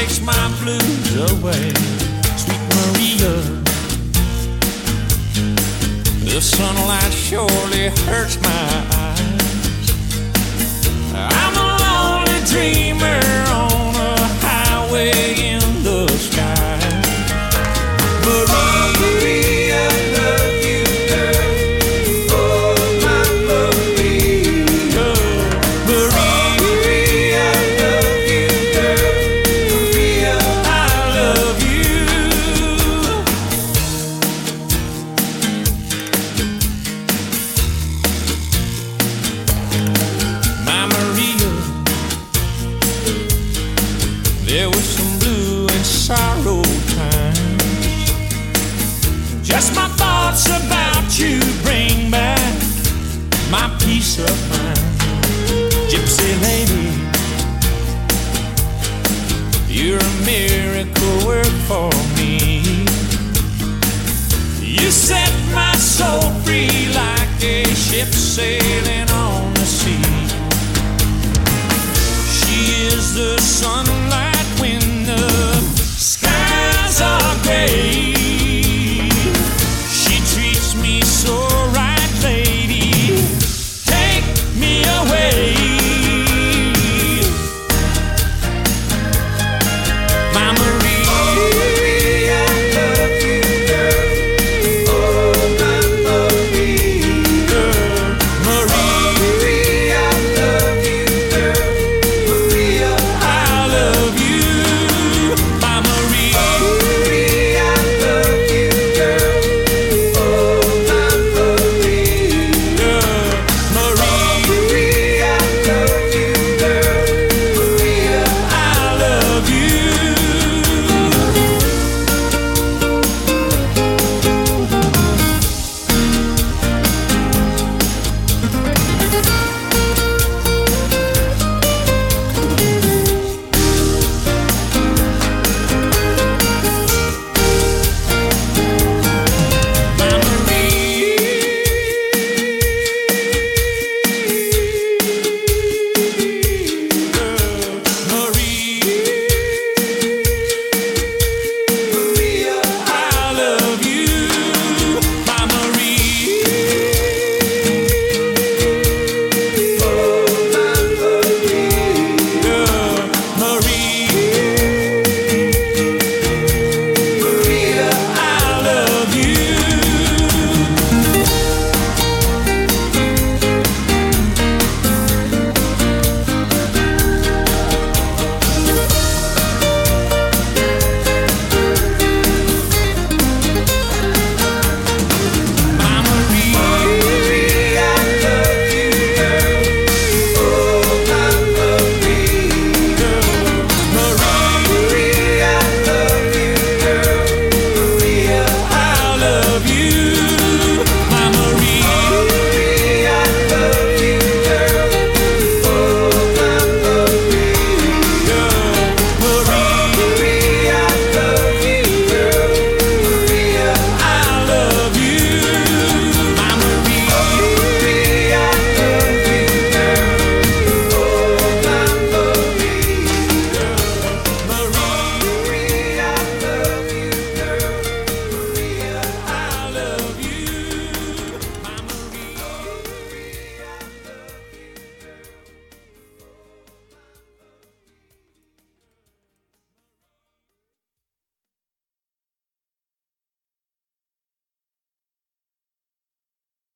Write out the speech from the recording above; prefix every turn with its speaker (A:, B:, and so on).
A: takes my blues away. Sweet Maria, the sunlight surely hurts my eyes. I'm a lonely dreamer on a highway in the sky. Maria, love you, girl. Oh, my Maria. Maria, love you, girl. Maria, I love you. My Maria, there was some blue and sorrow times. Just my thoughts about you bring back my peace of mind. Gypsy lady, you're a miracle work for me. You set my soul free like a ship sailing on the sea. She is the sun